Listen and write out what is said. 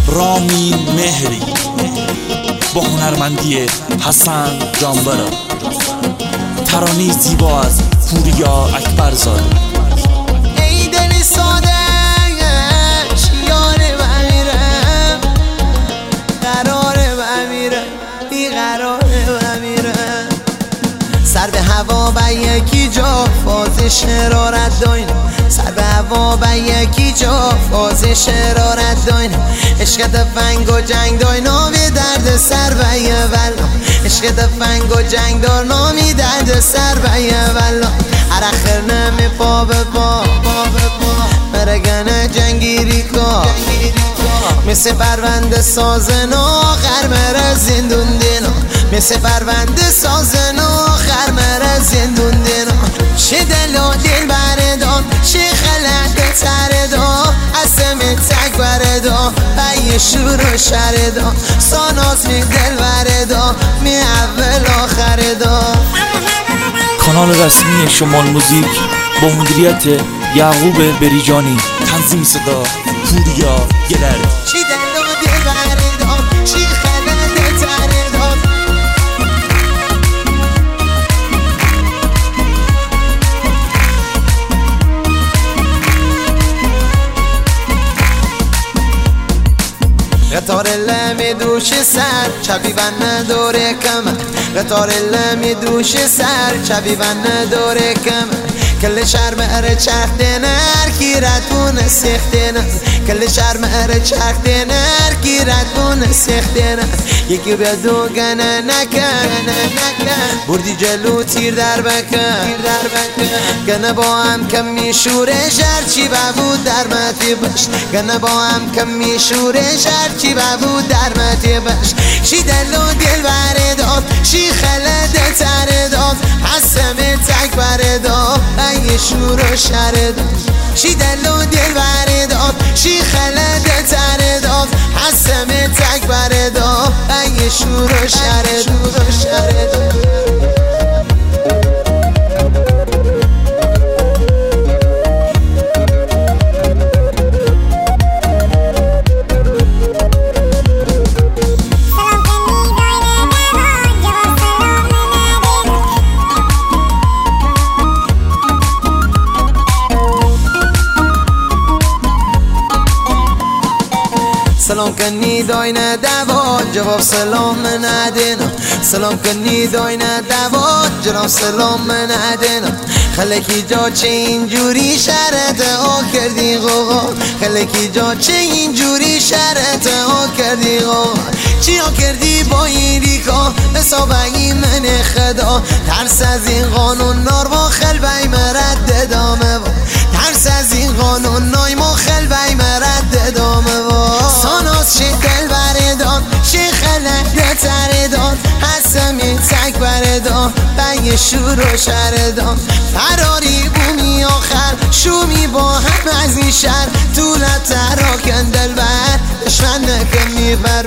رامین مهری با هنرمندی حسن جانبرا، ترانه زیبا از پوریا اکبرزاده. ای دل ساده یار بمیرم، قراره بمیرم، بیقراره بمیرم. سر به هوا به یکی جا فاز شرارت داین، سر به هوا به یکی جا فاز شرارت داین. عشق فنگ و جنگ دای نامی درد سر به یه ولا، عشق فنگ و جنگ دار نامی درد سر به یه ولا. هر اخر نمی پا به پا مرگن جنگیری کا، مثل پرونده سازن آخر مره زندون دینا، مثل پرونده سازن آخر مره زندون دینا. چه دل و دل بردان، چه خلق تردان، اسم تک بردان، بی شور و شردان. ساناس می دل بردان، می اول آخردان. کانال رسمی شمال موزیک با مدیریت یعقوب بریجانی، تنظیم صدا پوریا گلر. چی دل و دل بردان، چی خلق تردان. قطار لمی دوش سر چبی بنه دوره کمر، قطار لمی دوش سر چبی بنه دوره کمر. کل شرم اره چرخ دینر گیرد بونه سیخ دینر، کل شرم اره چرخ دینر گیرد بونه سیخ دینر. یکی به دو گنه نکن بردی جلو تیر در بکن، گنه با هم کم میشوره شرچی ببود در متی بش، گنه با هم کم میشوره شرچی ببود در متی بش. شی دل و دل برداد، شی خلده ترداد، حسم تک برداد، ای شور و شرداد. شی دل و دل برداد، شی خلده ترداد، حسم تک برداد، ای شور و شرداد. سلام کنی داینه دوا جواب سلام ندینا، سلام کنی داینه دوا جواب سلام ندینا. خلکی جا چه اینجوری شرط ها کردی غوغا، خلکی جا چه اینجوری شرط ها کردی غوغا. چی ها کردی با این ریکا حسابگی من خدا، ترس از این قانون نار با خلبی مرد دامه با، ترس از این قانون نای ما خلبی مرد دامه با. ساناس چه دل بردان، چه خلق تردان، حسمی تک بردان، بی شور و شردان. فراری بومی آخر شومی با هم از این شهر، طولت تراکن دل بر دشمن نکن میبر.